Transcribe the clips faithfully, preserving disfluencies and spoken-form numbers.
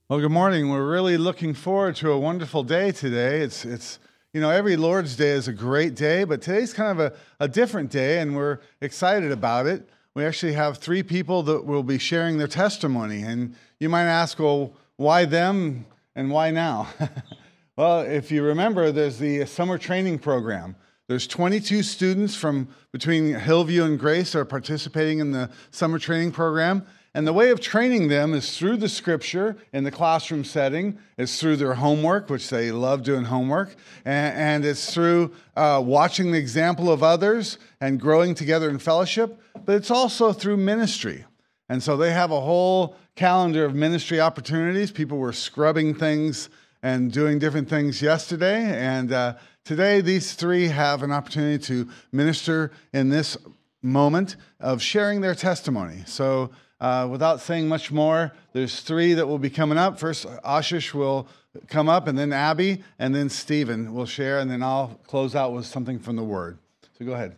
Well, good morning. We're really looking forward to a wonderful day today. It's, it's, you know, every Lord's Day is a great day, but today's kind of a, a different day, and we're excited about it. We actually have three people that will be sharing their testimony, and you might ask, well, why them and why now? Well, if you remember, there's the summer training program. There's twenty-two students from between Hillview and Grace that are participating in the summer training program. And the way of training them is through the scripture in the classroom setting. It's through their homework, which they love doing homework. And, and it's through uh, watching the example of others and growing together in fellowship. But it's also through ministry. And so they have a whole calendar of ministry opportunities. People were scrubbing things and doing different things yesterday. And uh, today, these three have an opportunity to minister in this moment of sharing their testimony. So Uh, without saying much more, there's three that will be coming up. First, Ashish will come up, and then Abby, and then Stephen will share, and then I'll close out with something from the Word. So go ahead.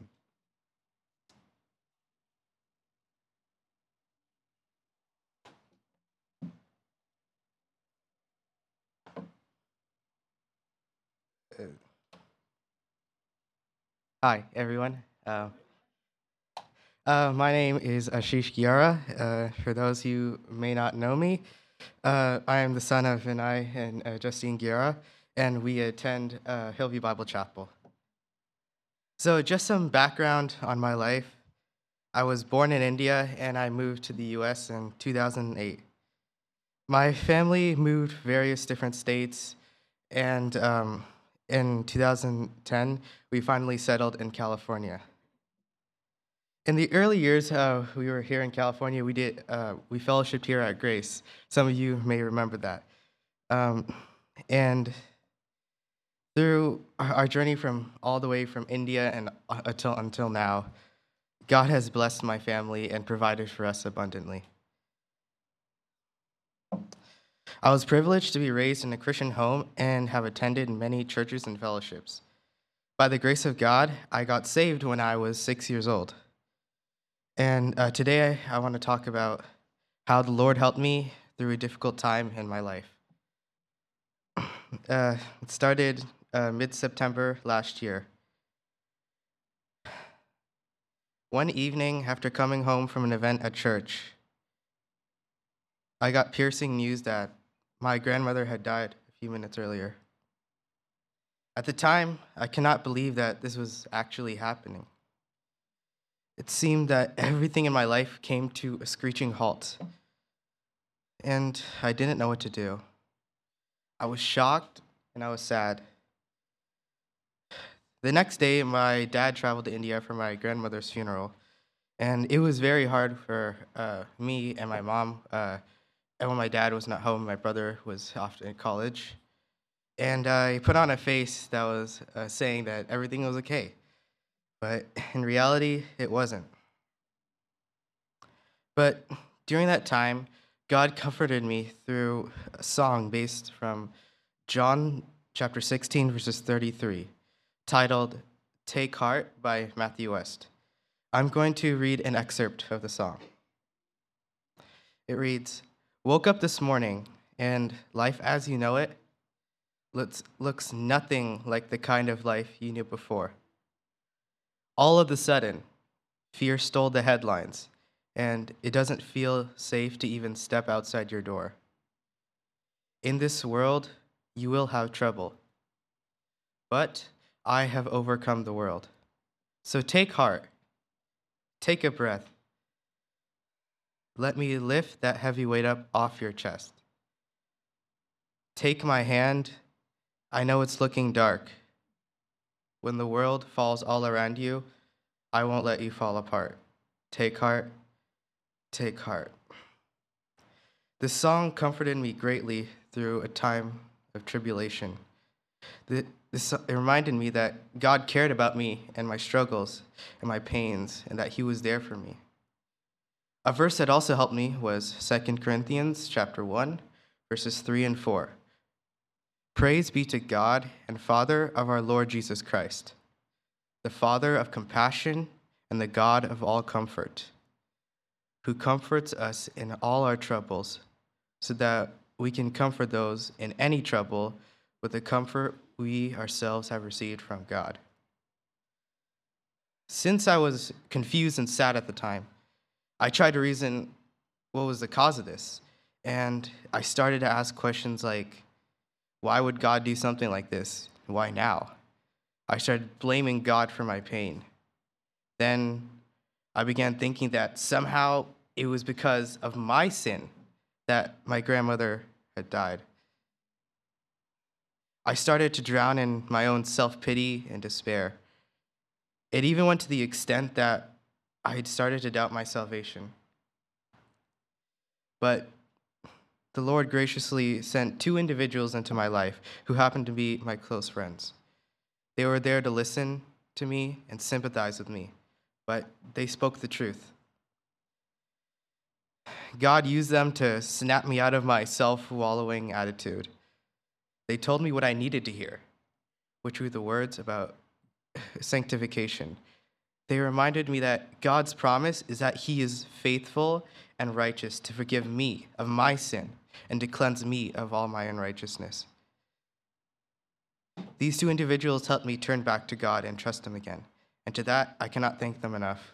Hi, everyone. Uh, uh, my name is Ashish Giara. Uh, for those who may not know me, uh, I am the son of Vinay and uh, Justine Giara, and we attend uh, Hillview Bible Chapel. So just some background on my life. I was born in India, and I moved to the U S in two thousand eight. My family moved various different states, and um, in two thousand ten, we finally settled in California. In the early years, uh, we were here in California. We did uh, we fellowshipped here at Grace. Some of you may remember that. Um, and through our our journey from all the way from India and uh, until until now, God has blessed my family and provided for us abundantly. I was privileged to be raised in a Christian home and have attended many churches and fellowships. By the grace of God, I got saved when I was six years old. And uh, today I, I want to talk about how the Lord helped me through a difficult time in my life. Uh, it started uh, mid-September last year. One evening, after coming home from an event at church, I got piercing news that my grandmother had died a few minutes earlier. At the time, I cannot believe that this was actually happening. It seemed that everything in my life came to a screeching halt, and I didn't know what to do. I was shocked and I was sad. The next day, my dad traveled to India for my grandmother's funeral, and it was very hard for uh, me and my mom. Uh, and when my dad was not home, my brother was off in college, and I put on a face that was uh, saying that everything was okay. But in reality, it wasn't. But during that time, God comforted me through a song based from John chapter sixteen, verses thirty-three, titled Take Heart by Matthew West. I'm going to read an excerpt of the song. It reads, "Woke up this morning, and life as you know it looks, looks nothing like the kind of life you knew before. All of a sudden, fear stole the headlines, and it doesn't feel safe to even step outside your door. In this world, you will have trouble, but I have overcome the world. So take heart, take a breath. Let me lift that heavy weight up off your chest. Take my hand, I know it's looking dark. When the world falls all around you, I won't let you fall apart. Take heart, take heart." This song comforted me greatly through a time of tribulation. The, this, it reminded me that God cared about me and my struggles and my pains, and that He was there for me. A verse that also helped me was Second Corinthians chapter one, verses three and four. "Praise be to God and Father of our Lord Jesus Christ, the Father of compassion and the God of all comfort, who comforts us in all our troubles, so that we can comfort those in any trouble with the comfort we ourselves have received from God. Since I was confused and sad at the time, I tried to reason what was the cause of this. And I started to ask questions like, why would God do something like this? Why now? I started blaming God for my pain. Then I began thinking that somehow it was because of my sin that my grandmother had died. I started to drown in my own self-pity and despair. It even went to the extent that I had started to doubt my salvation. But the Lord graciously sent two individuals into my life who happened to be my close friends. They were there to listen to me and sympathize with me, but they spoke the truth. God used them to snap me out of my self-wallowing attitude. They told me what I needed to hear, which were the words about sanctification. They reminded me that God's promise is that he is faithful and righteous to forgive me of my sin and to cleanse me of all my unrighteousness. These two individuals helped me turn back to God and trust him again, and to that, I cannot thank them enough.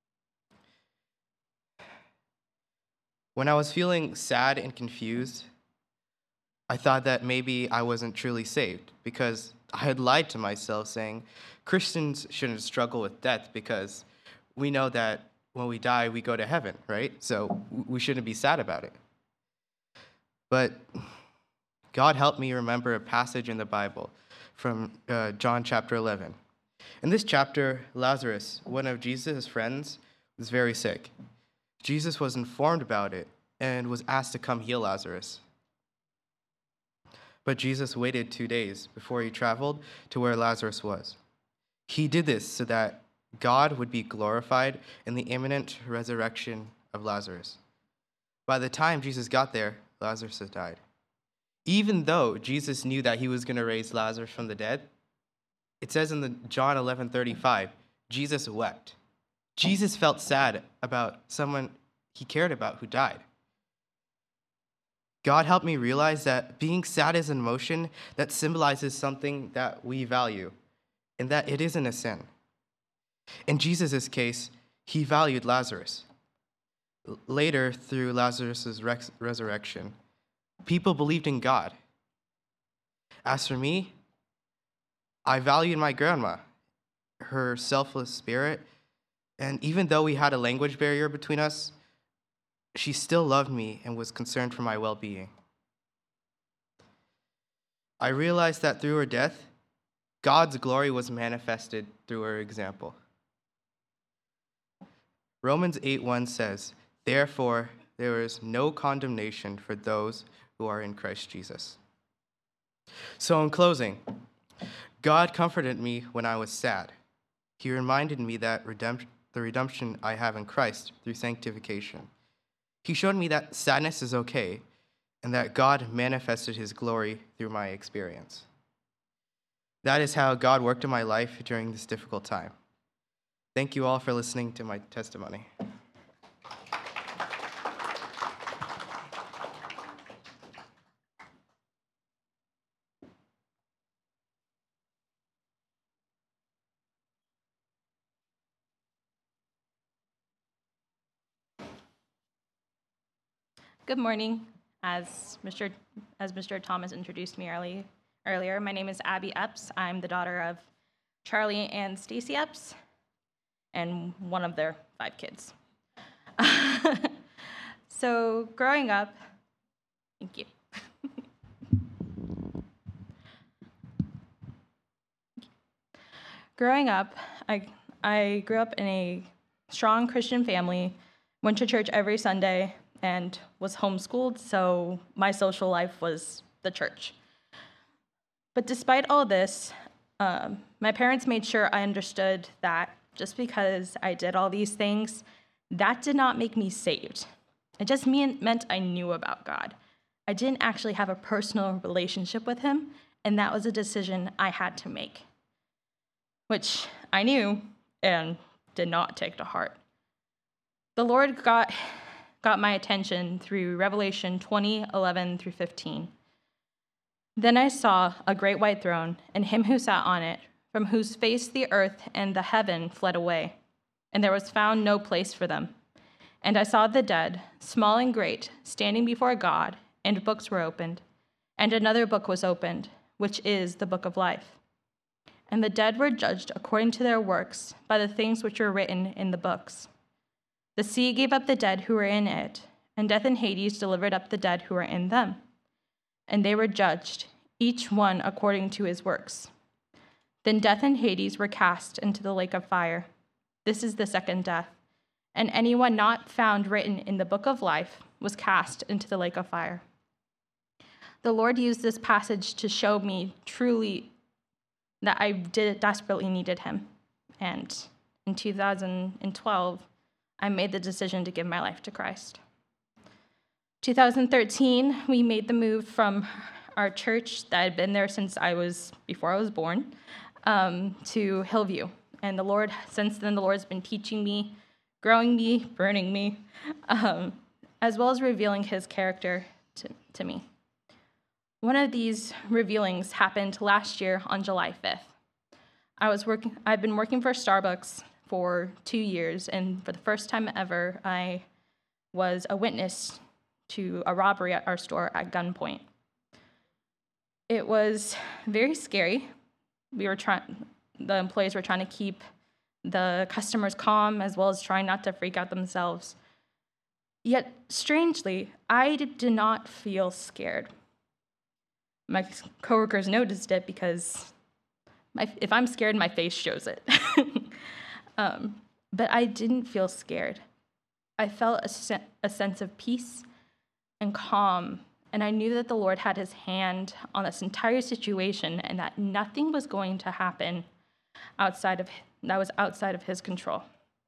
When I was feeling sad and confused, I thought that maybe I wasn't truly saved because I had lied to myself saying Christians shouldn't struggle with death because we know that when we die, we go to heaven, right? So we shouldn't be sad about it. But God helped me remember a passage in the Bible from uh, John chapter eleven. In this chapter, Lazarus, one of Jesus' friends, was very sick. Jesus was informed about it and was asked to come heal Lazarus. But Jesus waited two days before he traveled to where Lazarus was. He did this so that God would be glorified in the imminent resurrection of Lazarus. By the time Jesus got there, Lazarus had died. Even though Jesus knew that he was going to raise Lazarus from the dead, it says in the John eleven thirty-five, Jesus wept. Jesus felt sad about someone he cared about who died. God helped me realize that being sad is an emotion that symbolizes something that we value, and that it isn't a sin. In Jesus' case, he valued Lazarus. L- Later, through Lazarus' rex- resurrection, people believed in God. As for me, I valued my grandma, her selfless spirit, and even though we had a language barrier between us, she still loved me and was concerned for my well-being. I realized that through her death, God's glory was manifested through her example. Romans eight one says, "Therefore, there is no condemnation for those who are in Christ Jesus." So in closing, God comforted me when I was sad. He reminded me that redempt- the redemption I have in Christ through sanctification. He showed me that sadness is okay and that God manifested his glory through my experience. That is how God worked in my life during this difficult time. Thank you all for listening to my testimony. Good morning. As Mister as Mister Thomas introduced me early, earlier, my name is Abby Epps. I'm the daughter of Charlie and Stacy Epps, and one of their five kids. So growing up, thank you. Growing up, I I grew up in a strong Christian family, went to church every Sunday, and was homeschooled, so my social life was the church. But despite all this, um, my parents made sure I understood that just because I did all these things, that did not make me saved. It just mean, meant I knew about God. I didn't actually have a personal relationship with him, and that was a decision I had to make, which I knew and did not take to heart. The Lord got got my attention through Revelation twenty, eleven through fifteen. Then I saw a great white throne, and him who sat on it, from whose face the earth and the heaven fled away, and there was found no place for them. And I saw the dead, small and great, standing before God, and books were opened. And another book was opened, which is the book of life. And the dead were judged according to their works by the things which were written in the books. The sea gave up the dead who were in it, and death and Hades delivered up the dead who were in them. And they were judged, each one according to his works. Then death and Hades were cast into the lake of fire. This is the second death. And anyone not found written in the book of life was cast into the lake of fire. The Lord used this passage to show me truly that I did desperately needed him. And in two thousand twelve, I made the decision to give my life to Christ. two thousand thirteen, we made the move from our church that had been there since I was, before I was born, um, to Hillview. And the Lord, since then, the Lord's been teaching me, growing me, burning me, um, as well as revealing his character to, to me. One of these revealings happened last year on July fifth. I was working, I've been working for Starbucks for two years, and for the first time ever, I was a witness to a robbery at our store at gunpoint. It was very scary. We were trying, the employees were trying to keep the customers calm, as well as trying not to freak out themselves. Yet, strangely, I did not feel scared. My coworkers noticed it because my, if I'm scared, my face shows it. um, but I didn't feel scared. I felt a, se- a sense of peace and calm, and I knew that the Lord had his hand on this entire situation and that nothing was going to happen outside of that was outside of his control.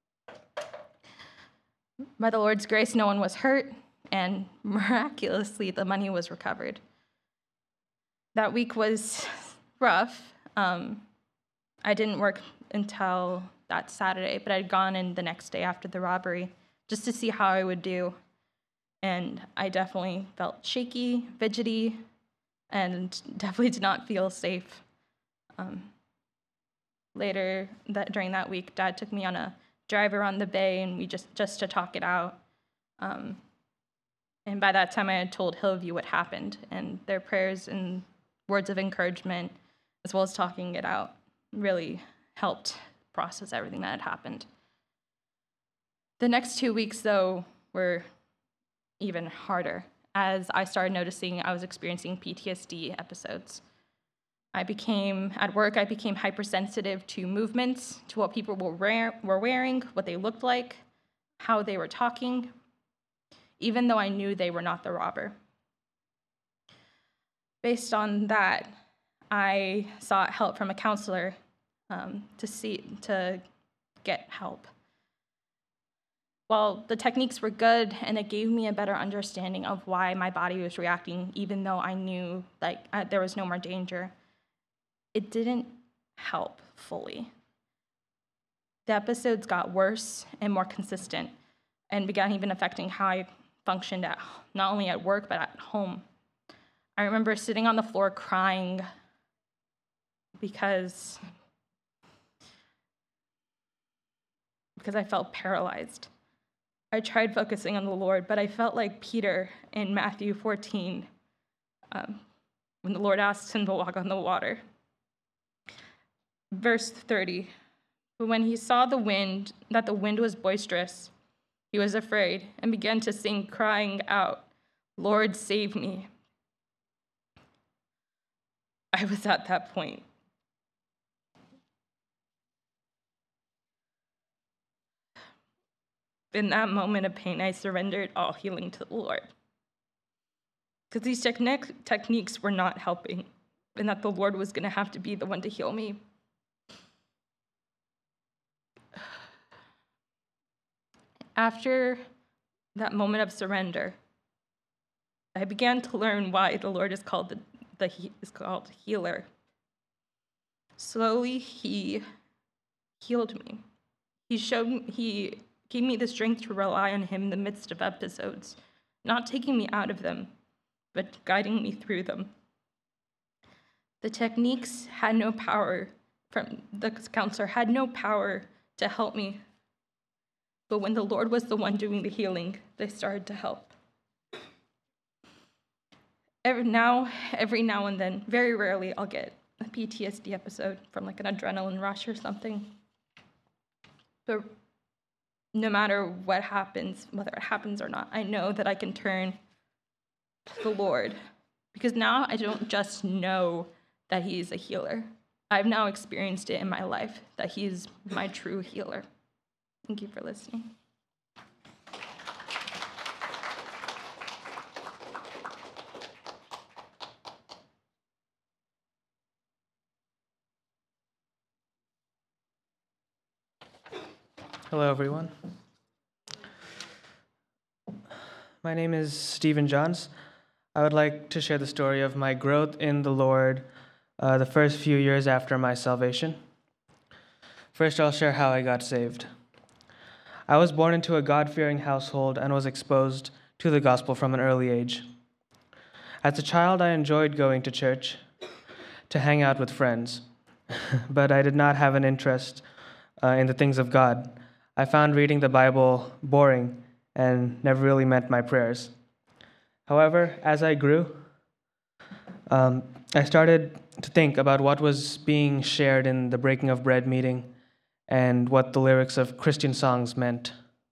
By the Lord's grace, no one was hurt, and miraculously, the money was recovered. That week was rough. Um, I didn't work until that Saturday, but I'd gone in the next day after the robbery just to see how I would do. And I definitely felt shaky, fidgety, and definitely did not feel safe. Um, later that during that week, Dad took me on a drive around the bay, and we just just to talk it out. Um, and by that time, I had told Hillview what happened, and their prayers and words of encouragement, as well as talking it out, really helped process everything that had happened. The next two weeks, though, were even harder, as I started noticing I was experiencing P T S D episodes. I became, at work, I became hypersensitive to movements, to what people were, wear, were wearing, what they looked like, how they were talking, even though I knew they were not the robber. Based on that, I sought help from a counselor um, to see to get help. While the techniques were good and it gave me a better understanding of why my body was reacting, even though I knew like I, there was no more danger, it didn't help fully. The episodes got worse and more consistent and began even affecting how I functioned at not only at work but at home. I remember sitting on the floor crying because because I felt paralyzed. I tried focusing on the Lord, but I felt like Peter in Matthew fourteen, um, when the Lord asks him to walk on the water. Verse thirty, but when he saw the wind, that the wind was boisterous, he was afraid and began to sing, crying out, "Lord, save me." I was at that point. In that moment of pain, I surrendered all healing to the Lord. Because these technique, techniques were not helping, and that the Lord was going to have to be the one to heal me. After that moment of surrender, I began to learn why the Lord is called the, the is called healer. Slowly, he healed me. He showed he gave me the strength to rely on him in the midst of episodes, not taking me out of them, but guiding me through them. The techniques had no power, from the counselor had no power to help me. But when the Lord was the one doing the healing, they started to help. Every now, every now and then, very rarely, I'll get a P T S D episode from like an adrenaline rush or something. But no matter what happens, whether it happens or not, I know that I can turn to the Lord. Because now I don't just know that he is a healer. I've now experienced it in my life, that he is my true healer. Thank you for listening. Hello, everyone. My name is Stephen Johns. I would like to share the story of my growth in the Lord uh, the first few years after my salvation. First, I'll share how I got saved. I was born into a God-fearing household and was exposed to the gospel from an early age. As a child, I enjoyed going to church to hang out with friends, but I did not have an interest uh, in the things of God. I found reading the Bible boring and never really meant my prayers. However, as I grew, um, I started to think about what was being shared in the Breaking of Bread meeting and what the lyrics of Christian songs meant.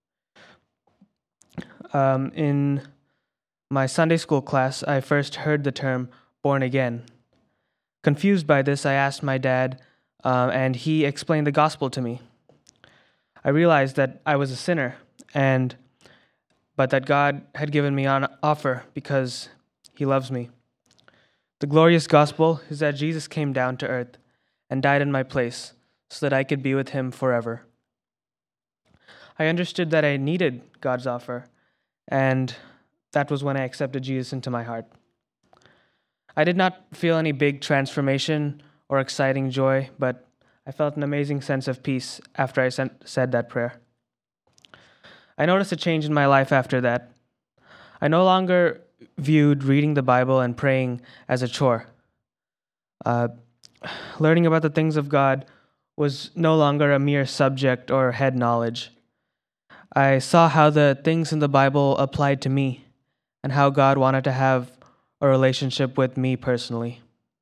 Um, in my Sunday school class, I first heard the term born again. Confused by this, I asked my dad, uh, and he explained the gospel to me. I realized that I was a sinner, and but that God had given me an offer because he loves me. The glorious gospel is that Jesus came down to earth and died in my place so that I could be with him forever. I understood that I needed God's offer, and that was when I accepted Jesus into my heart. I did not feel any big transformation or exciting joy, but I felt an amazing sense of peace after I sent, said that prayer. I noticed a change in my life after that. I no longer viewed reading the Bible and praying as a chore. Uh, learning about the things of God was no longer a mere subject or head knowledge. I saw how the things in the Bible applied to me and how God wanted to have a relationship with me personally.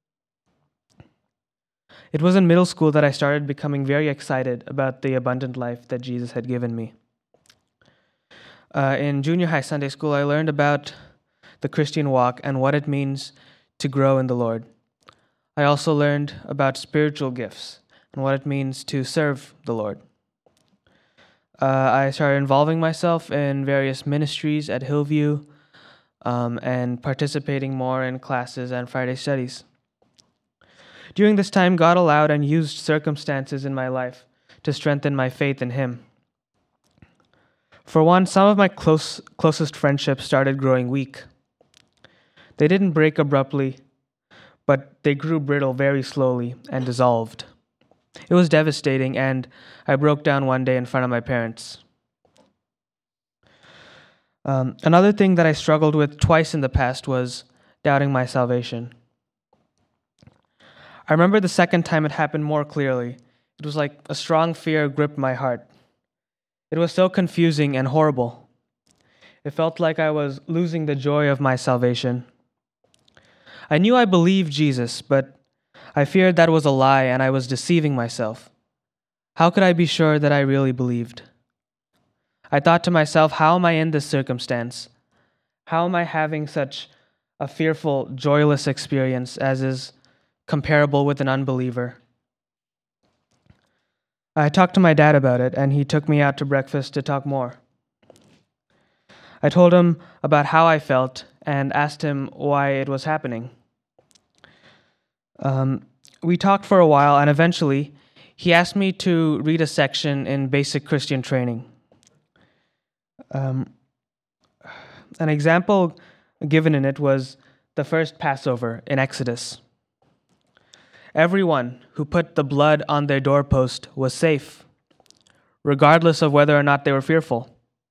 It was in middle school that I started becoming very excited about the abundant life that Jesus had given me. Uh, in junior high Sunday school, I learned about the Christian walk and what it means to grow in the Lord. I also learned about spiritual gifts and what it means to serve the Lord. Uh, I started involving myself in various ministries at Hillview um, and participating more in classes and Friday studies. During this time, God allowed and used circumstances in my life to strengthen my faith in him. For one, some of my close, closest friendships started growing weak. They didn't break abruptly, but they grew brittle very slowly and dissolved. It was devastating, and I broke down one day in front of my parents. Um, another thing that I struggled with twice in the past was doubting my salvation. I remember the second time it happened more clearly. It was like a strong fear gripped my heart. It was so confusing and horrible. It felt like I was losing the joy of my salvation. I knew I believed Jesus, but I feared that was a lie and I was deceiving myself. How could I be sure that I really believed? I thought to myself, how am I in this circumstance? How am I having such a fearful, joyless experience as is comparable with an unbeliever? I talked to my dad about it, and he took me out to breakfast to talk more. I told him about how I felt and asked him why it was happening. Um, we talked for a while, and eventually he asked me to read a section in Basic Christian Training. Um, an example given in it was the first Passover in Exodus. Everyone who put the blood on their doorpost was safe. regardless of whether or not they were fearful.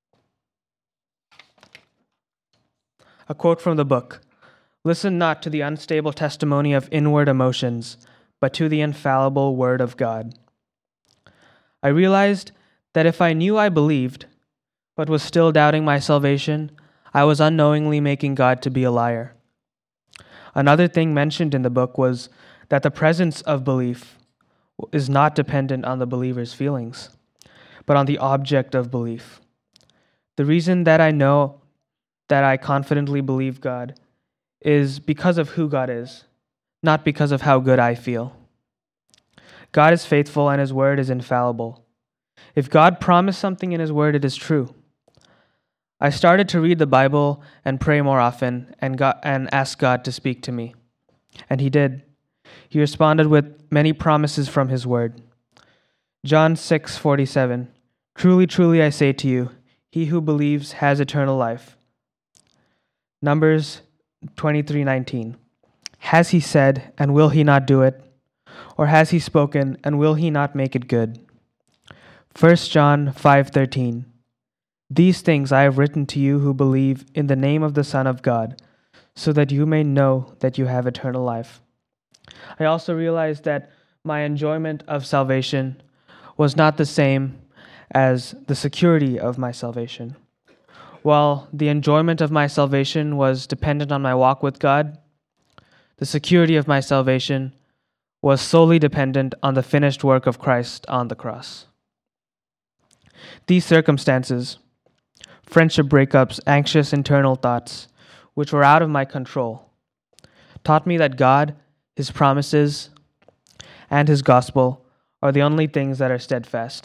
A quote from the book: "Listen not to the unstable testimony of inward emotions, but to the infallible Word of God." I realized that if I knew I believed, but was still doubting my salvation, I was unknowingly making God to be a liar. Another thing mentioned in the book was that the presence of belief is not dependent on the believer's feelings, but on the object of belief. The reason that I know that I confidently believe God is because of who God is, not because of how good I feel. God is faithful and His word is infallible. If God promised something in His word, it is true. I started to read the Bible and pray more often and got, and ask God to speak to me. And He did. He responded with many promises from His word. John six forty-seven, "Truly, truly, I say to you, he who believes has eternal life." Numbers twenty-three nineteen, "Has He said, and will He not do it? Or has He spoken, and will He not make it good?" First John five thirteen, "These things I have written to you who believe in the name of the Son of God, so that you may know that you have eternal life." I also realized that my enjoyment of salvation was not the same as the security of my salvation. While the enjoyment of my salvation was dependent on my walk with God, the security of my salvation was solely dependent on the finished work of Christ on the cross. These circumstances, friendship breakups, anxious internal thoughts, which were out of my control, taught me that God, His promises, and His gospel are the only things that are steadfast.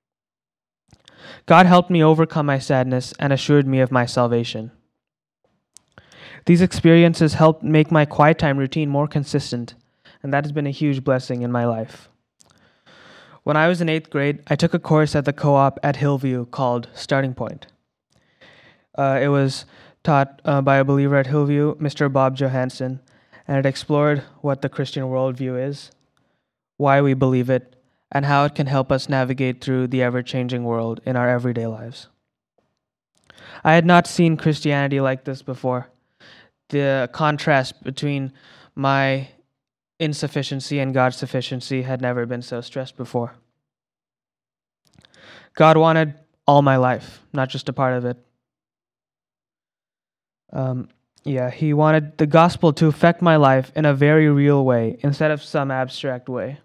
God helped me overcome my sadness and assured me of my salvation. These experiences helped make my quiet time routine more consistent, and that has been a huge blessing in my life. When I was in eighth grade, I took a course at the co-op at Hillview called Starting Point. Uh, it was taught uh, by a believer at Hillview, Mister Bob Johansson, and it explored what the Christian worldview is, why we believe it, and how it can help us navigate through the ever-changing world in our everyday lives. I had not seen Christianity like this before. The contrast between my insufficiency and God's sufficiency had never been so stressed before. God wanted all my life, not just a part of it. Um, yeah, He wanted the gospel to affect my life in a very real way instead of some abstract way.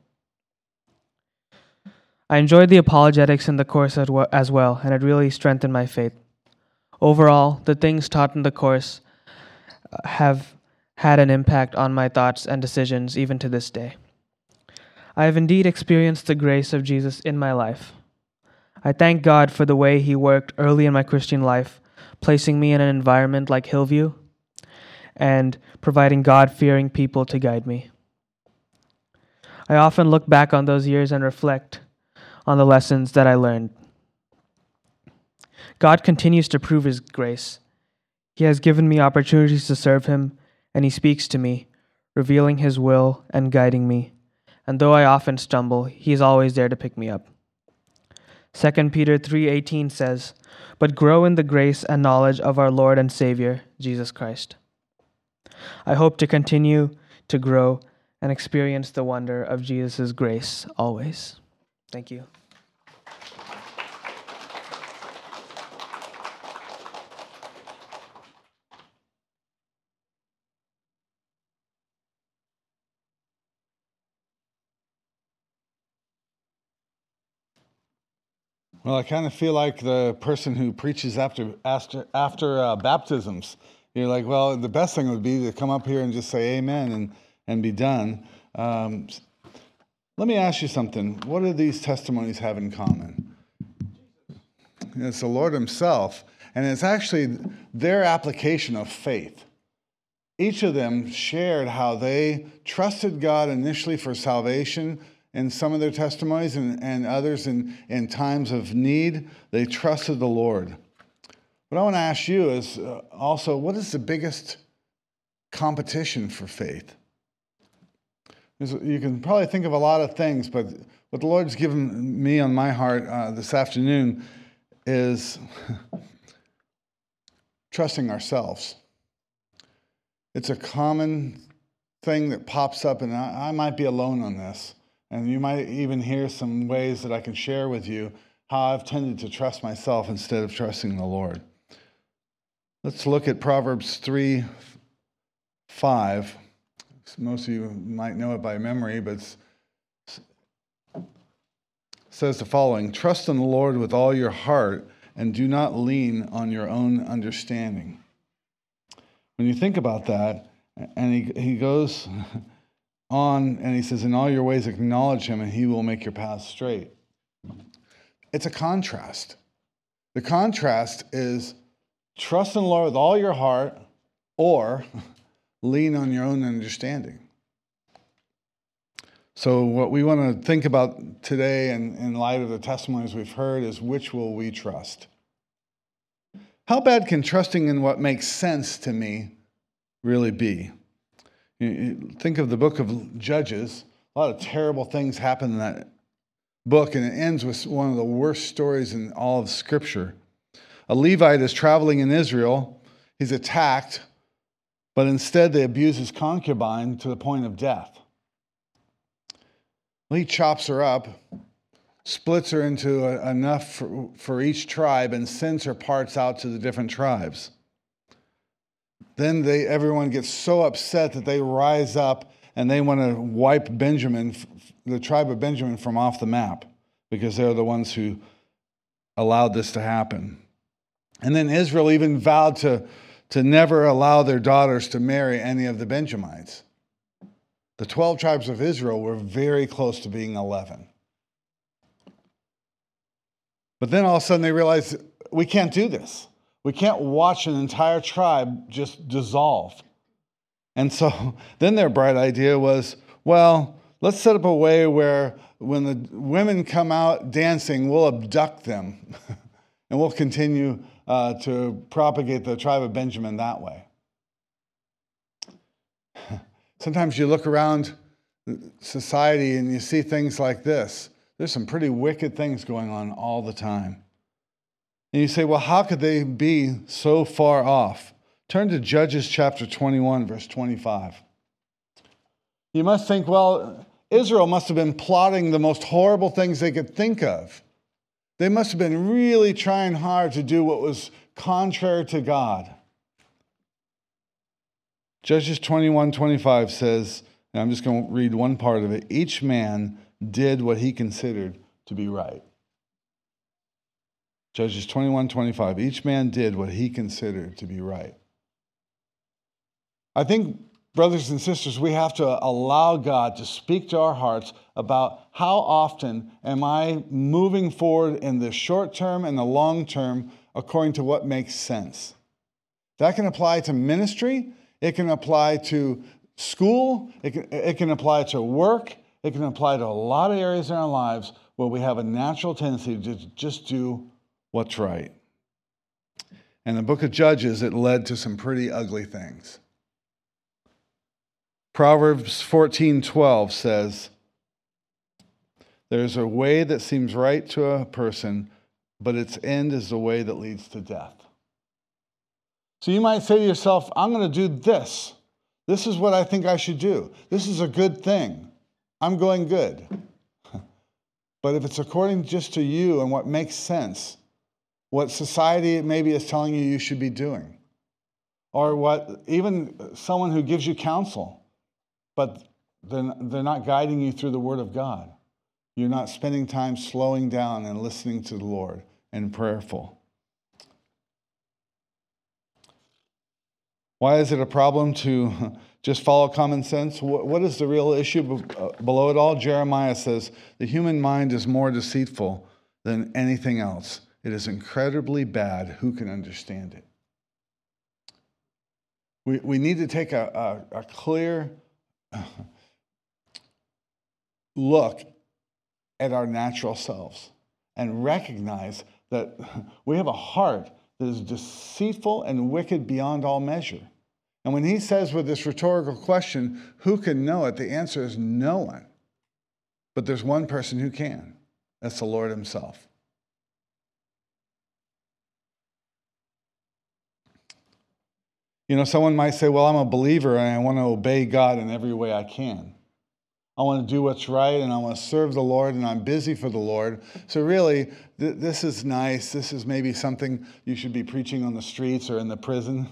I enjoyed the apologetics in the course as well, and it really strengthened my faith. Overall, the things taught in the course have had an impact on my thoughts and decisions even to this day. I have indeed experienced the grace of Jesus in my life. I thank God for the way He worked early in my Christian life, placing me in an environment like Hillview and providing God-fearing people to guide me. I often look back on those years and reflect on the lessons that I learned. God continues to prove His grace. He has given me opportunities to serve Him, and He speaks to me, revealing His will and guiding me. And though I often stumble, He is always there to pick me up. Second Peter three eighteen says, "But grow in the grace and knowledge of our Lord and Savior, Jesus Christ." I hope to continue to grow and experience the wonder of Jesus' grace always. Thank you. Well, I kind of feel like the person who preaches after after, after uh, baptisms. You're like, well, the best thing would be to come up here and just say amen and, and be done. Um, let me ask you something. What do these testimonies have in common? It's the Lord Himself, and it's actually their application of faith. Each of them shared how they trusted God initially for salvation in some of their testimonies, and, and others in, in times of need, they trusted the Lord. What I want to ask you is uh, also, what is the biggest competition for faith? You can probably think of a lot of things, but what the Lord's given me on my heart uh, this afternoon is trusting ourselves. It's a common thing that pops up, and I, I might be alone on this. And you might even hear some ways that I can share with you how I've tended to trust myself instead of trusting the Lord. Let's look at Proverbs three five. Most of you might know it by memory, but it says the following: trust in the Lord with all your heart and do not lean on your own understanding. When you think about that, and he, he goes on and he says, in all your ways acknowledge him and he will make your path straight. It's a contrast. The contrast is trust in the Lord with all your heart or lean on your own understanding. So what we want to think about today, and in light of the testimonies we've heard, is which will we trust? How bad can trusting in what makes sense to me really be? You think of the book of Judges. A lot of terrible things happen in that book, and it ends with one of the worst stories in all of Scripture. A Levite is traveling in Israel. He's attacked, but instead they abuse his concubine to the point of death. Well, he chops her up, splits her into a, enough for, for each tribe, and sends her parts out to the different tribes. Then they, everyone gets so upset that they rise up and they want to wipe Benjamin, the tribe of Benjamin, from off the map because they're the ones who allowed this to happen. And then Israel even vowed to, to never allow their daughters to marry any of the Benjamites. The twelve tribes of Israel were very close to being eleven. But then all of a sudden they realized, we can't do this. We can't watch an entire tribe just dissolve. And so then their bright idea was, well, let's set up a way where when the women come out dancing, we'll abduct them. And we'll continue uh, to propagate the tribe of Benjamin that way. Sometimes you look around society and you see things like this. There's some pretty wicked things going on all the time. And you say, well, how could they be so far off? Turn to Judges chapter twenty-one, verse twenty-five. You must think, well, Israel must have been plotting the most horrible things they could think of. They must have been really trying hard to do what was contrary to God. Judges twenty-one twenty-five says, and I'm just going to read one part of it, each man did what he considered to be right. Judges twenty-one twenty-five, each man did what he considered to be right. I think, brothers and sisters, we have to allow God to speak to our hearts about how often am I moving forward in the short term and the long term according to what makes sense. That can apply to ministry. It can apply to school. It can, it can apply to work. It can apply to a lot of areas in our lives where we have a natural tendency to just do what's right. In the book of Judges, it led to some pretty ugly things. Proverbs fourteen twelve says, there's a way that seems right to a person, but its end is the way that leads to death. So you might say to yourself, I'm going to do this. This is what I think I should do. This is a good thing. I'm going good. But if it's according just to you and what makes sense, what society maybe is telling you you should be doing, or what even someone who gives you counsel, but they're, they're not guiding you through the Word of God. You're not spending time slowing down and listening to the Lord and prayerful. Why is it a problem to just follow common sense? What is the real issue below it all? Jeremiah says, the human mind is more deceitful than anything else. It is incredibly bad. Who can understand it? We, we need to take a, a, a clear look at our natural selves and recognize that we have a heart that is deceitful and wicked beyond all measure. And when he says with this rhetorical question, who can know it? The answer is no one. But there's one person who can. That's the Lord himself. You know, someone might say, well, I'm a believer and I want to obey God in every way I can. I want to do what's right and I want to serve the Lord and I'm busy for the Lord. So really, th- this is nice. This is maybe something you should be preaching on the streets or in the prison.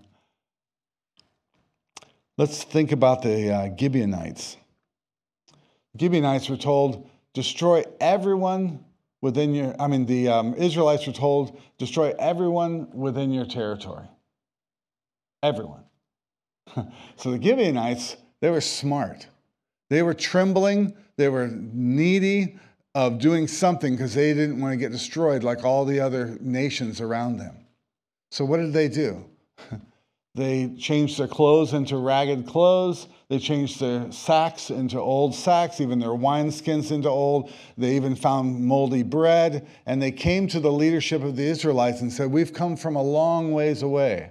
Let's think about the uh, Gibeonites. Gibeonites were told, destroy everyone within your, I mean, the um, Israelites were told, destroy everyone within your territory. Everyone. So the Gibeonites, they were smart. They were trembling. They were needy of doing something because they didn't want to get destroyed like all the other nations around them. So what did they do? They changed their clothes into ragged clothes. They changed their sacks into old sacks, even their wineskins into old. They even found moldy bread. And they came to the leadership of the Israelites and said, we've come from a long ways away.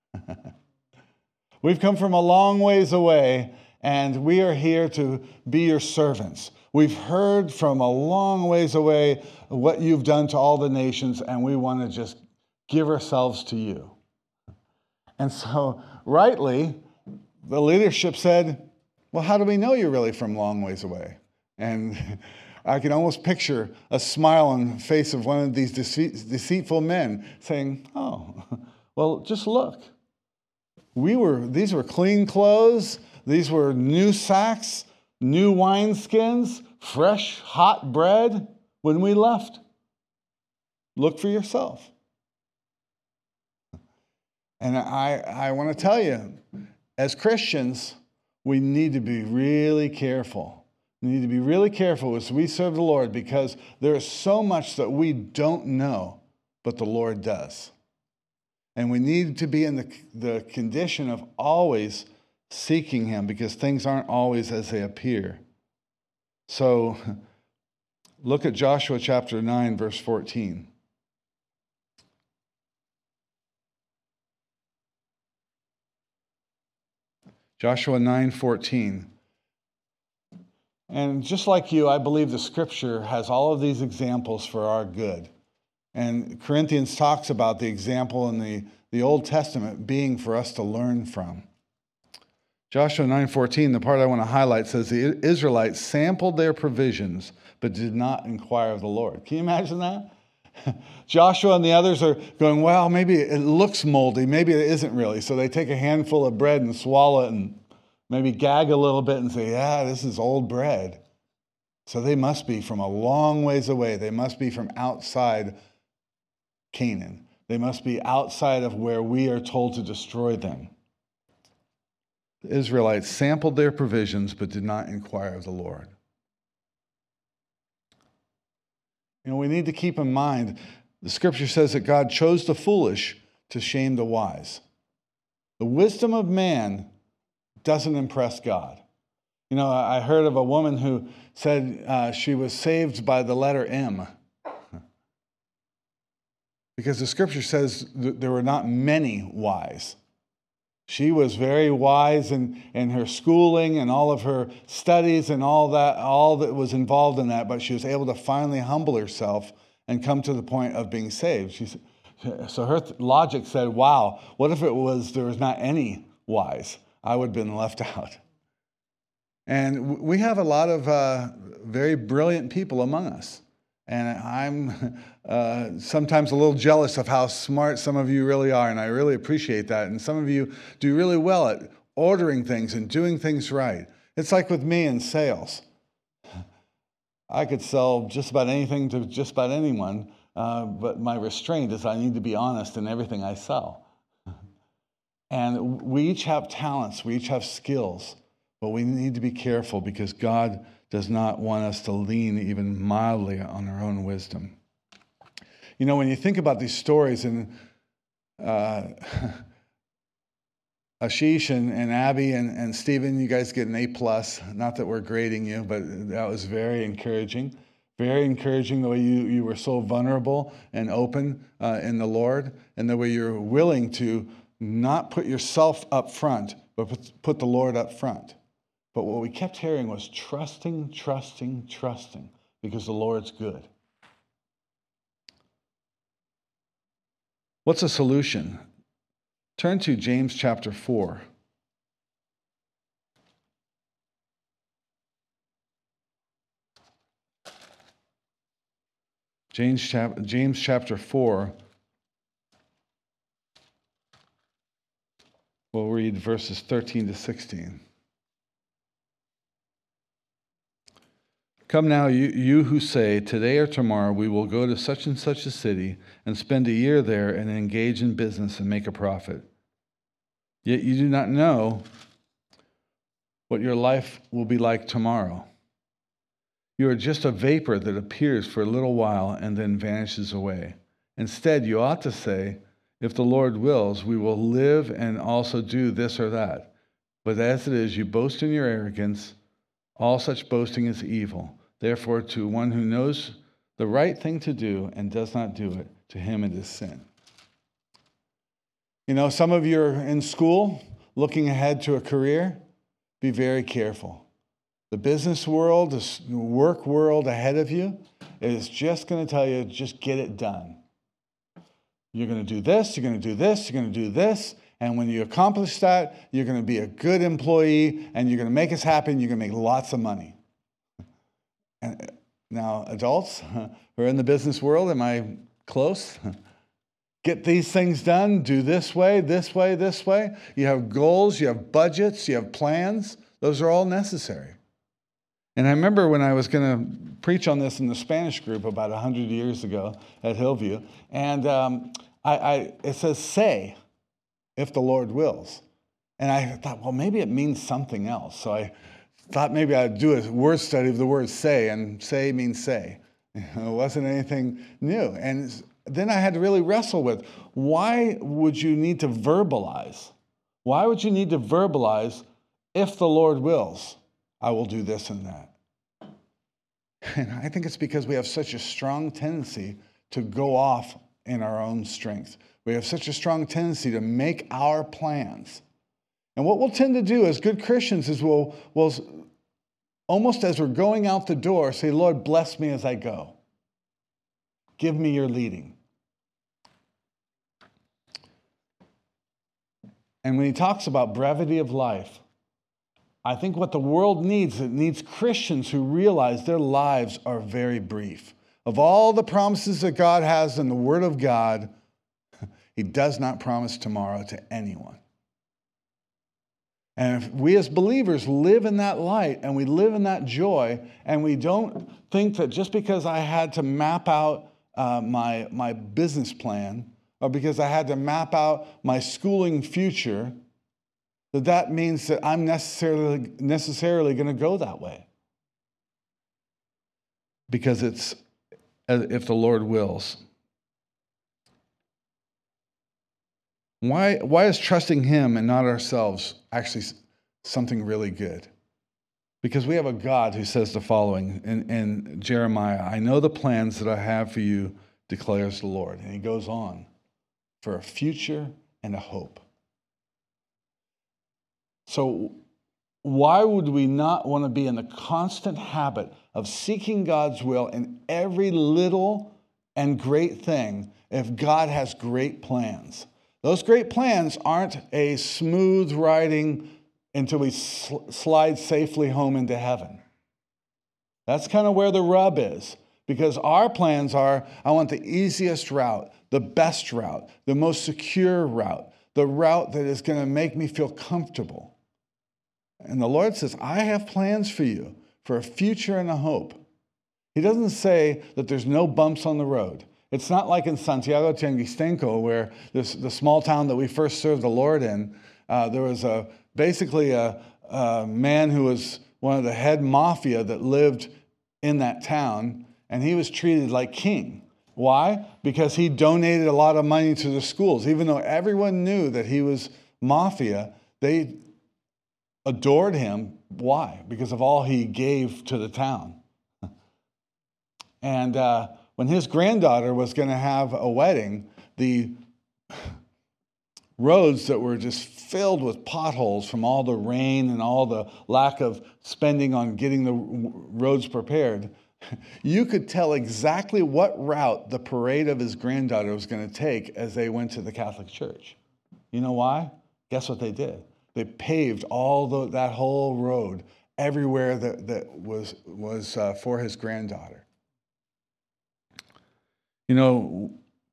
We've come from a long ways away, and we are here to be your servants. We've heard from a long ways away what you've done to all the nations, and we want to just give ourselves to you. And so, rightly, the leadership said, well, how do we know you're really from long ways away? And I can almost picture a smile on the face of one of these deceit, deceitful men saying, oh, well, just look. We were, these were clean clothes. These were new sacks, new wineskins, fresh, hot bread when we left. Look for yourself. And I, I want to tell you, as Christians, we need to be really careful. We need to be really careful as we serve the Lord because there is so much that we don't know, but the Lord does. And we need to be in the, the condition of always seeking him because things aren't always as they appear. So look at Joshua chapter nine, verse fourteen. Joshua nine fourteen. And just like you, I believe the scripture has all of these examples for our good. And Corinthians talks about the example in the, the Old Testament being for us to learn from. Joshua nine fourteen, the part I want to highlight, says the Israelites sampled their provisions but did not inquire of the Lord. Can you imagine that? Joshua and the others are going, well, maybe it looks moldy. Maybe it isn't really. So they take a handful of bread and swallow it and maybe gag a little bit and say, yeah, this is old bread. So they must be from a long ways away. They must be from outside Canaan. They must be outside of where we are told to destroy them. The Israelites sampled their provisions but did not inquire of the Lord. You know, we need to keep in mind, the scripture says that God chose the foolish to shame the wise. The wisdom of man doesn't impress God. You know, I heard of a woman who said uh, she was saved by the letter M. Because the scripture says that there were not many wise. She was very wise in, in her schooling and all of her studies and all that, all that was involved in that, but she was able to finally humble herself and come to the point of being saved. She, so her th- logic said, wow, what if it was there was not any wise? I would have been left out. And we have a lot of uh, very brilliant people among us. And I'm uh, sometimes a little jealous of how smart some of you really are, and I really appreciate that. And some of you do really well at ordering things and doing things right. It's like with me in sales. I could sell just about anything to just about anyone, uh, but my restraint is I need to be honest in everything I sell. And we each have talents, we each have skills, but we need to be careful because God does not want us to lean even mildly on our own wisdom. You know, when you think about these stories, and uh, Ashish and, and Abby and, and Stephen, you guys get an A plus. Not that we're grading you, but that was very encouraging. Very encouraging the way you, you were so vulnerable and open uh, in the Lord, and the way you're willing to not put yourself up front, but put, put the Lord up front. But what we kept hearing was trusting, trusting, trusting, because the Lord's good. What's a solution? Turn to James chapter four. James, chap- James chapter four. We'll read verses thirteen to sixteen. Come now, you, you who say, today or tomorrow we will go to such and such a city and spend a year there and engage in business and make a profit. Yet you do not know what your life will be like tomorrow. You are just a vapor that appears for a little while and then vanishes away. Instead, you ought to say, if the Lord wills, we will live and also do this or that. But as it is, you boast in your arrogance. All such boasting is evil. Therefore, to one who knows the right thing to do and does not do it, to him it is sin. You know, some of you are in school looking ahead to a career. Be very careful. The business world, the work world ahead of you is just going to tell you, just get it done. You're going to do this, you're going to do this, you're going to do this. And when you accomplish that, you're going to be a good employee and you're going to make us happy and you're going to make lots of money. And now, adults who are in the business world, am I close? Get these things done, do this way, this way, this way. You have goals, you have budgets, you have plans. Those are all necessary. And I remember when I was going to preach on this in the Spanish group about one hundred years ago at Hillview, and um, I, I, it says, say, if the Lord wills. And I thought, well, maybe it means something else. So I thought maybe I'd do a word study of the word say, and say means say. It wasn't anything new. And then I had to really wrestle with, why would you need to verbalize? Why would you need to verbalize, if the Lord wills, I will do this and that? And I think it's because we have such a strong tendency to go off in our own strength. We have such a strong tendency to make our plans. And what we'll tend to do as good Christians is we'll, we'll almost as we're going out the door, say, Lord, bless me as I go. Give me your leading. And when he talks about brevity of life, I think what the world needs, it needs Christians who realize their lives are very brief. Of all the promises that God has in the Word of God, he does not promise tomorrow to anyone. And if we as believers live in that light and we live in that joy, and we don't think that just because I had to map out uh, my, my business plan, or because I had to map out my schooling future, that that means that I'm necessarily, necessarily going to go that way. Because it's if the Lord wills. Why, why is trusting him and not ourselves actually something really good? Because we have a God who says the following in, in Jeremiah, I know the plans that I have for you, declares the Lord. And he goes on, for a future and a hope. So why would we not want to be in the constant habit of seeking God's will in every little and great thing if God has great plans? Those great plans aren't a smooth riding until we sl- slide safely home into heaven. That's kind of where the rub is. Because our plans are, I want the easiest route, the best route, the most secure route, the route that is going to make me feel comfortable. And the Lord says, I have plans for you, for a future and a hope. He doesn't say that there's no bumps on the road. It's not like in Santiago Tianguistenco, where this, the small town that we first served the Lord in, uh, there was a basically a, a man who was one of the head mafia that lived in that town, and he was treated like king. Why? Because he donated a lot of money to the schools. Even though everyone knew that he was mafia, they adored him. Why? Because of all he gave to the town. And uh, when his granddaughter was going to have a wedding, the roads that were just filled with potholes from all the rain and all the lack of spending on getting the roads prepared, you could tell exactly what route the parade of his granddaughter was going to take as they went to the Catholic Church. You know why? Guess what they did? They paved all the, that whole road everywhere that, that was, was uh, for his granddaughter. You know,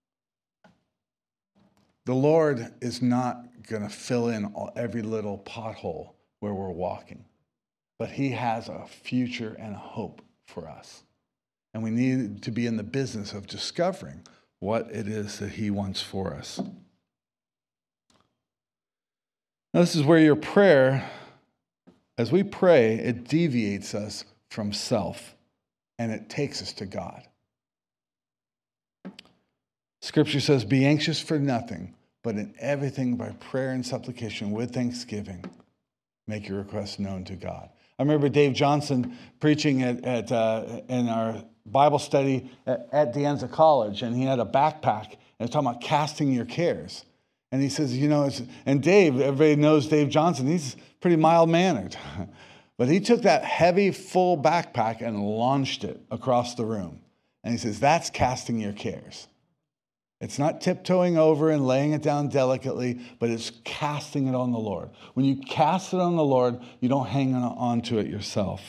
the Lord is not going to fill in all, every little pothole where we're walking, but he has a future and a hope for us. And we need to be in the business of discovering what it is that he wants for us. Now, this is where your prayer, as we pray, it deviates us from self and it takes us to God. Scripture says, be anxious for nothing, but in everything by prayer and supplication with thanksgiving, make your requests known to God. I remember Dave Johnson preaching at, at uh, in our Bible study at, at De Anza College, and he had a backpack, and he was talking about casting your cares. And he says, you know, it's, and Dave, everybody knows Dave Johnson, he's pretty mild-mannered. But he took that heavy, full backpack and launched it across the room. And he says, that's casting your cares. It's not tiptoeing over and laying it down delicately, but it's casting it on the Lord. When you cast it on the Lord, you don't hang on to it yourself.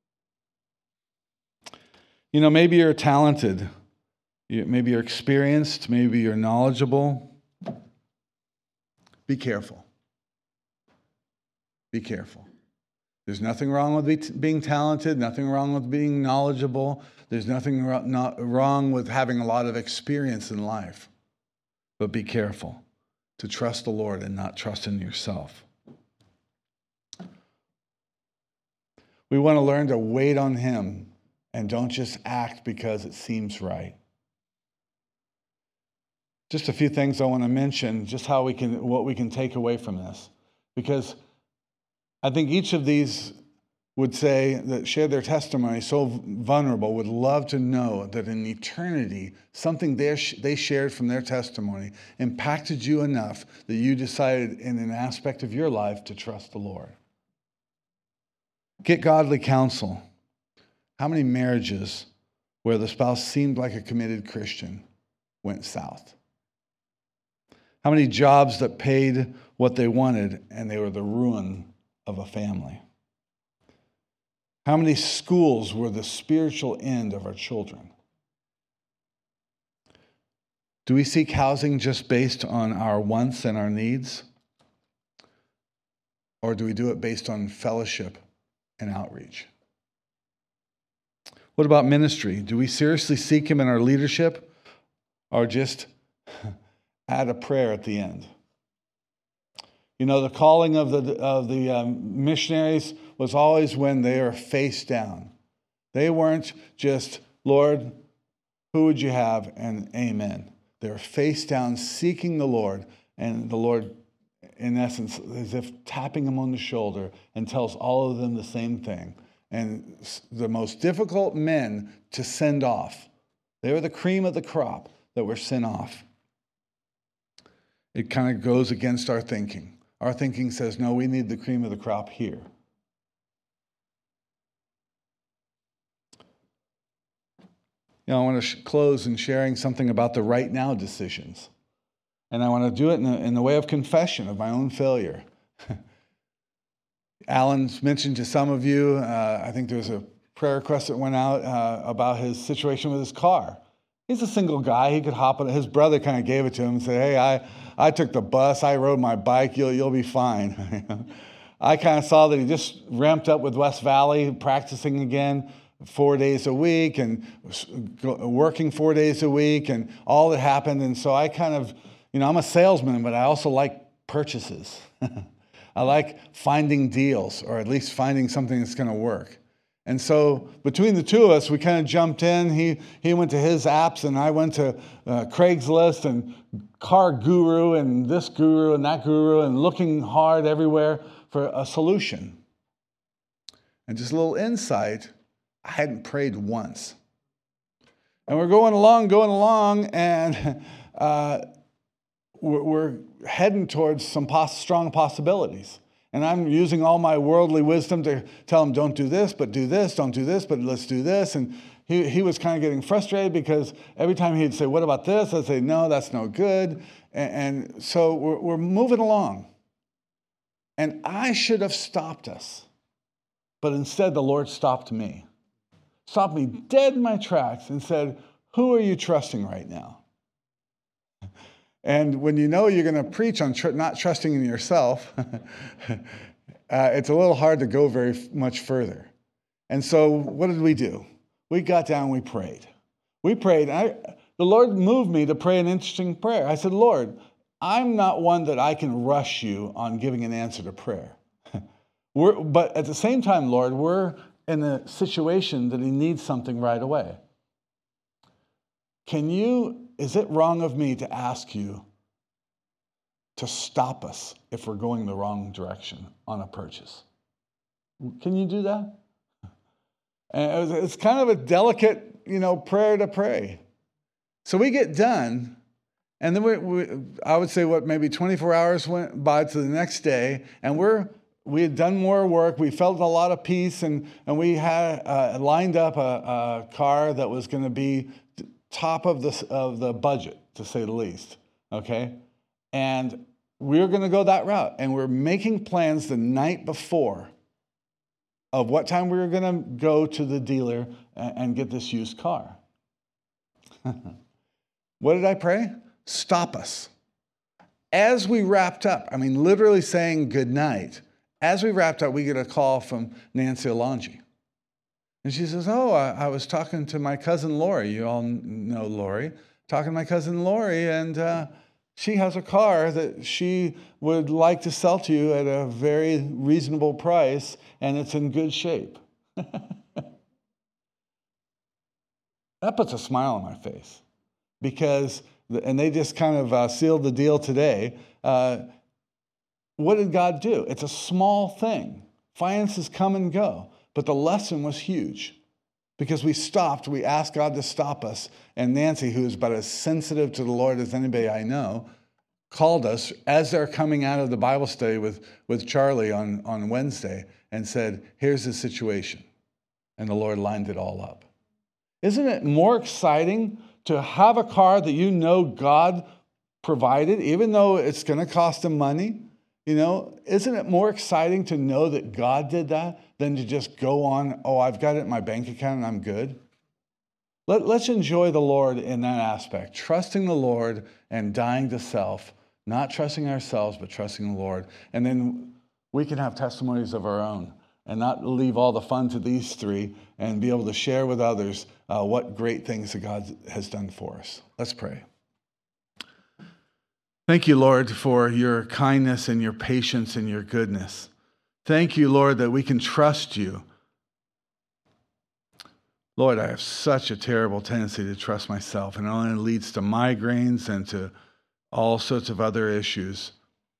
You know, maybe you're talented. Maybe you're experienced. Maybe you're knowledgeable. Be careful. Be careful. There's nothing wrong with being talented, nothing wrong with being knowledgeable. There's nothing wrong with having a lot of experience in life. But be careful to trust the Lord and not trust in yourself. We want to learn to wait on him and don't just act because it seems right. Just a few things I want to mention, just how we can, what we can take away from this. Because I think each of these would say that share their testimony so vulnerable, would love to know that in eternity, something they they shared from their testimony impacted you enough that you decided in an aspect of your life to trust the Lord. Get godly counsel. How many marriages where the spouse seemed like a committed Christian went south? How many jobs that paid what they wanted and they were the ruin of a family? How many schools were the spiritual end of our children? Do we seek housing just based on our wants and our needs? Or do we do it based on fellowship and outreach? What about ministry? Do we seriously seek him in our leadership or just add a prayer at the end? You know, the calling of the of the um, missionaries was always when they are face down. They weren't just, Lord, who would you have? And amen. They were face down seeking the Lord, and the Lord, in essence, as if tapping them on the shoulder and tells all of them the same thing. And the most difficult men to send off, they were the cream of the crop that were sent off. It kind of goes against our thinking. Our thinking says, no, we need the cream of the crop here. You know, I want to sh- close in sharing something about the right now decisions. And I want to do it in the, in the way of confession of my own failure. Alan's mentioned to some of you, uh, I think there was a prayer request that went out uh, about his situation with his car. He's a single guy. He could hop on it. His brother kind of gave it to him and said, hey, I, I took the bus. I rode my bike. You'll, you'll be fine. I kind of saw that he just ramped up with West Valley, practicing again four days a week and working four days a week and all that happened. And so I kind of, you know, I'm a salesman, but I also like purchases. I like finding deals, or at least finding something that's going to work. And so between the two of us, we kind of jumped in. He he went to his apps, and I went to uh, Craigslist and Car Guru and this guru and that guru, and looking hard everywhere for a solution. And just a little insight, I hadn't prayed once. And we're going along, going along, and uh, we're, we're heading towards some poss- strong possibilities. And I'm using all my worldly wisdom to tell him, don't do this, but do this, don't do this, but let's do this. And he, he was kind of getting frustrated because every time he'd say, what about this? I'd say, no, that's no good. And, and so we're, we're moving along. And I should have stopped us. But instead, the Lord stopped me. Stopped me dead in my tracks and said, who are you trusting right now? And when you know you're going to preach on tr- not trusting in yourself, uh, it's a little hard to go very f- much further. And so what did we do? We got down and we prayed. We prayed. And I, the Lord moved me to pray an interesting prayer. I said, Lord, I'm not one that I can rush you on giving an answer to prayer. we're, but at the same time, Lord, we're in a situation that he needs something right away. Can you, is it wrong of me to ask you to stop us if we're going the wrong direction on a purchase? Can you do that? And it's kind of a delicate, you know, prayer to pray. So we get done, and then we, we, I would say, what, maybe twenty-four hours went by to the next day, and we're we had done more work. We felt a lot of peace, and, and we had uh, lined up a, a car that was going to be top of the, of the budget, to say the least, okay? And we were going to go that route, and we're making plans the night before of what time we were going to go to the dealer and, and get this used car. What did I pray? Stop us. As we wrapped up, I mean, literally saying good night, as we wrapped up, we get a call from Nancy Alonji. And she says, oh, I, I was talking to my cousin Lori. You all know Lori. Talking to my cousin Lori, and uh, she has a car that she would like to sell to you at a very reasonable price, and it's in good shape. That puts a smile on my face. Because, and they just kind of uh, sealed the deal today. Uh, what did God do? It's a small thing. Finances come and go. But the lesson was huge. Because we stopped, we asked God to stop us. And Nancy, who is about as sensitive to the Lord as anybody I know, called us as they're coming out of the Bible study with, with Charlie on, on Wednesday and said, here's the situation. And the Lord lined it all up. Isn't it more exciting to have a car that you know God provided, even though it's going to cost him money? You know, isn't it more exciting to know that God did that than to just go on, oh, I've got it in my bank account and I'm good? Let, let's enjoy the Lord in that aspect, trusting the Lord and dying to self, not trusting ourselves, but trusting the Lord. And then we can have testimonies of our own and not leave all the fun to these three and be able to share with others uh, what great things that God has done for us. Let's pray. Thank you, Lord, for your kindness and your patience and your goodness. Thank you, Lord, that we can trust you. Lord, I have such a terrible tendency to trust myself, and it only leads to migraines and to all sorts of other issues.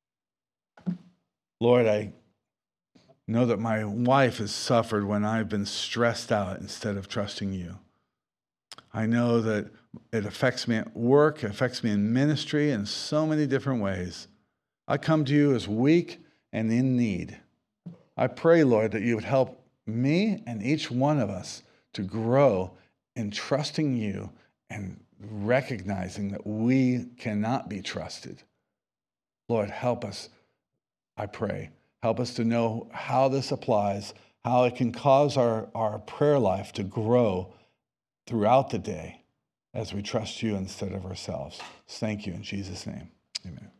Lord, I know that my wife has suffered when I've been stressed out instead of trusting you. I know that it affects me at work, it affects me in ministry in so many different ways. I come to you as weak and in need. I pray, Lord, that you would help me and each one of us to grow in trusting you and recognizing that we cannot be trusted. Lord, help us, I pray. Help us to know how this applies, how it can cause our, our prayer life to grow throughout the day as we trust you instead of ourselves. Thank you in Jesus' name. Amen.